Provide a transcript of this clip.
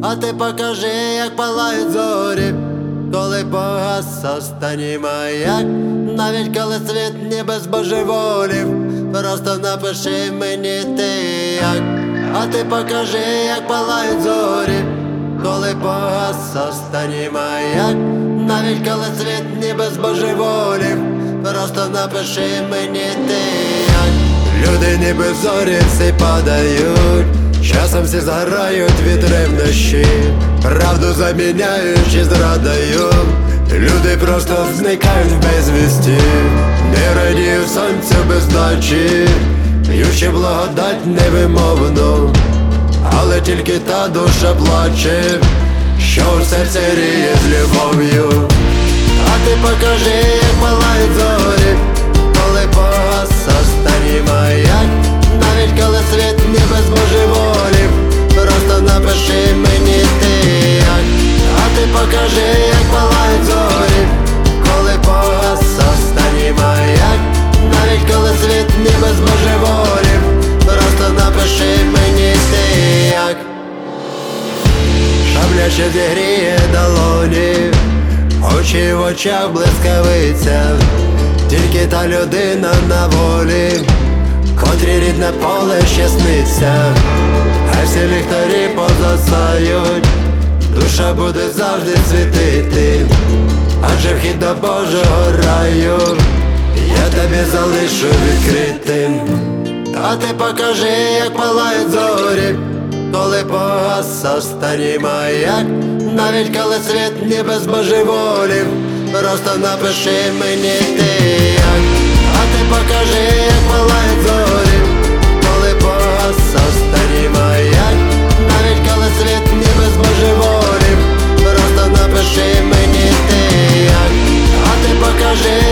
А ти покажи, як палають зорі, коли погас останній маяк. Навіть коли світ ніби збожеволів, просто напиши мені ти як. А ти покажи, як палають зорі, коли погас останній маяк. Навіть коли світ ніби збожеволів, просто напиши мені ти як. Люди ніби зорі всі падають, часом всі згорають від ревнощі, правду заміняючи зрадою. Люди просто зникають в безвісті, не радію сонцю без ночі, п'ючи благодать невимовну, але тільки та душа плаче, що в серці ріє з любов'ю. А ти покажи, як палають зорі, коли погас останній маяк. Навіть коли світ ніби збожеволів, просто напиши мені ти як. А ти покажи, як палають зорі, коли погас останній маяк. Навіть коли світ ніби збожеволів, просто напиши мені ти як. Шабляче зігріє долоні, очі в очах блискавиця, тільки та людина на волі, котрі рідне поле ще сниться. А всі ліхтарі позасають, душа буде завжди світити, адже вхід до Божого раю я тобі залишу відкритим. А ти покажи, як палають зорі, коли погас останній маяк. Навіть коли світ ніби збожеволів, просто напиши мені ти як. А ти покажи, як палають зорі, коли погас останній маяк. Навіть коли світ ніби збожеволів, просто напиши мені ти як. А ти покажи,